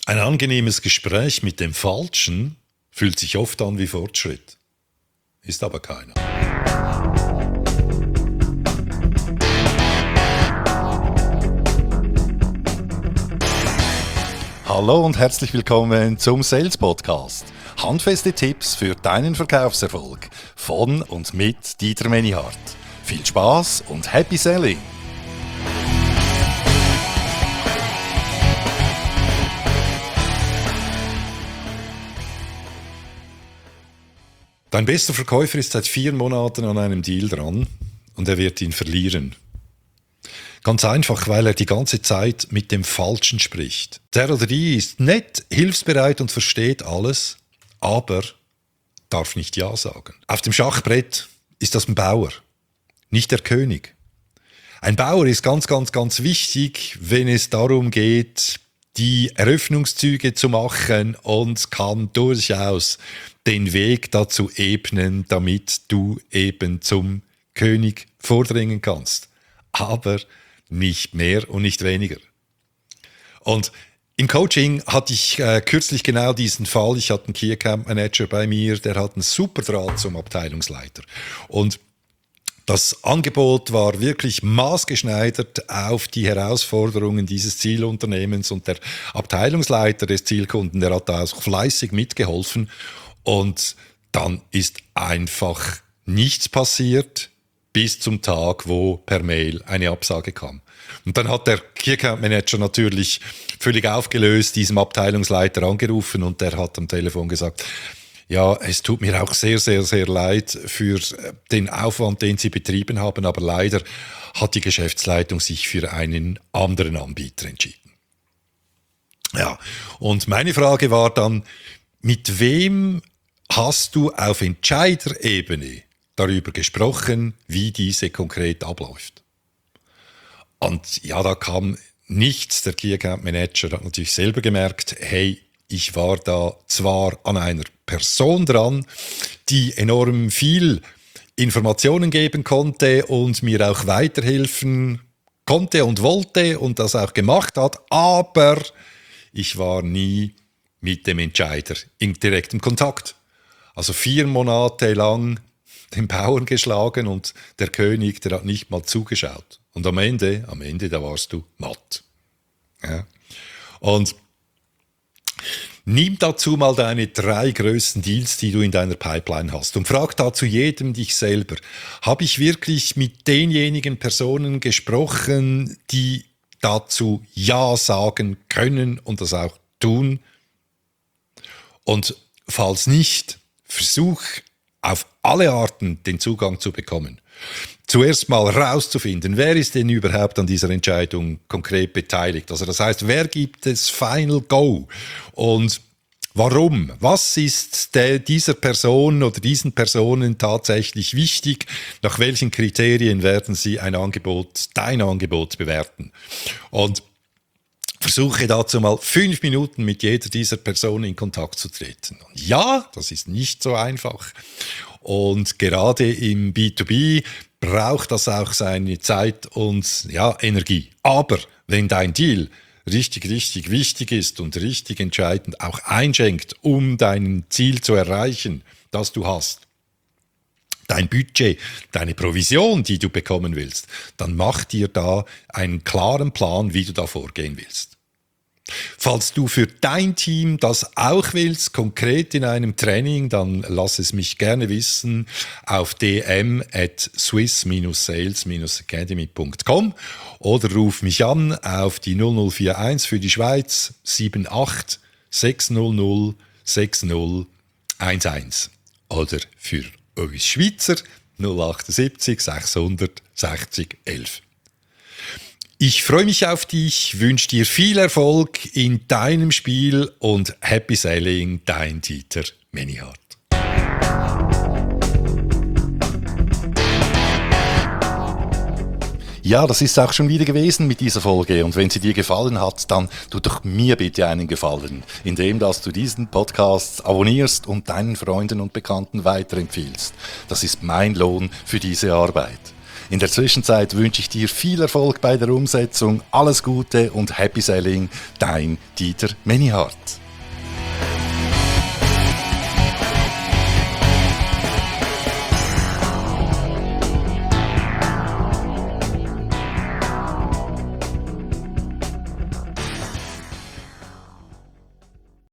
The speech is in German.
Ein angenehmes Gespräch mit dem Falschen fühlt sich oft an wie Fortschritt, ist aber keiner. Hallo und herzlich willkommen zum Sales Podcast. Handfeste Tipps für deinen Verkaufserfolg von und mit Dieter Menihardt. Viel Spaß und Happy Selling! Dein bester Verkäufer ist seit 4 Monaten an einem Deal dran und er wird ihn verlieren. Ganz einfach, weil er die ganze Zeit mit dem Falschen spricht. Der oder die ist nett, hilfsbereit und versteht alles, aber darf nicht Ja sagen. Auf dem Schachbrett ist das ein Bauer, nicht der König. Ein Bauer ist ganz wichtig, wenn es darum geht, die Eröffnungszüge zu machen und kann durchaus den Weg dazu ebnen, damit du eben zum König vordringen kannst. Aber nicht mehr und nicht weniger. Und im Coaching hatte ich kürzlich genau diesen Fall. Ich hatte einen Key Account Manager bei mir, der hat einen super Draht zum Abteilungsleiter. Und das Angebot war wirklich maßgeschneidert auf die Herausforderungen dieses Zielunternehmens und der Abteilungsleiter des Zielkunden, der hat da auch fleißig mitgeholfen und dann ist einfach nichts passiert bis zum Tag, wo per Mail eine Absage kam. Und dann hat der Key Account Manager natürlich völlig aufgelöst diesem Abteilungsleiter angerufen und der hat am Telefon gesagt, ja, es tut mir auch sehr leid für den Aufwand, den Sie betrieben haben, aber leider hat die Geschäftsleitung sich für einen anderen Anbieter entschieden. Ja, und meine Frage war dann, mit wem hast du auf Entscheiderebene darüber gesprochen, wie diese konkret abläuft? Und ja, da kam nichts. Der Key Account Manager hat natürlich selber gemerkt, hey, ich war da zwar an einer Person dran, die enorm viel Informationen geben konnte und mir auch weiterhelfen konnte und wollte und das auch gemacht hat, aber ich war nie mit dem Entscheider in direktem Kontakt. Also 4 Monate lang den Bauern geschlagen und der König, der hat nicht mal zugeschaut. Und am Ende, da warst du matt. Ja. Und nimm dazu mal deine 3 größten Deals, die du in deiner Pipeline hast und frag dazu jedem dich selber. Habe ich wirklich mit denjenigen Personen gesprochen, die dazu Ja sagen können und das auch tun? Und falls nicht, versuch auf alle Arten den Zugang zu bekommen. Zuerst mal rauszufinden, wer ist denn überhaupt an dieser Entscheidung konkret beteiligt. Also das heißt, wer gibt das Final Go und warum? Was ist dieser Person oder diesen Personen tatsächlich wichtig? Nach welchen Kriterien werden sie dein Angebot bewerten? Und versuche dazu mal 5 Minuten mit jeder dieser Personen in Kontakt zu treten. Und ja, das ist nicht so einfach. Und gerade im B2B braucht das auch seine Zeit und Energie. Aber wenn dein Deal richtig wichtig ist und richtig entscheidend auch einschenkt, um dein Ziel zu erreichen, das du hast, dein Budget, deine Provision, die du bekommen willst, dann mach dir da einen klaren Plan, wie du da vorgehen willst. Falls du für dein Team das auch willst, konkret in einem Training, dann lass es mich gerne wissen auf dm@swiss-sales-academy.com oder ruf mich an auf die 0041 für die Schweiz 78 600 6011 oder für uns Schweizer 078 600 60 11. Ich freue mich auf dich, wünsche dir viel Erfolg in deinem Spiel und Happy Selling, dein Dieter Menihardt. Ja, das ist auch schon wieder gewesen mit dieser Folge und wenn sie dir gefallen hat, dann tu doch mir bitte einen Gefallen, indem dass du diesen Podcast abonnierst und deinen Freunden und Bekannten weiterempfiehlst. Das ist mein Lohn für diese Arbeit. In der Zwischenzeit wünsche ich dir viel Erfolg bei der Umsetzung, alles Gute und Happy Selling, dein Dieter Menihardt.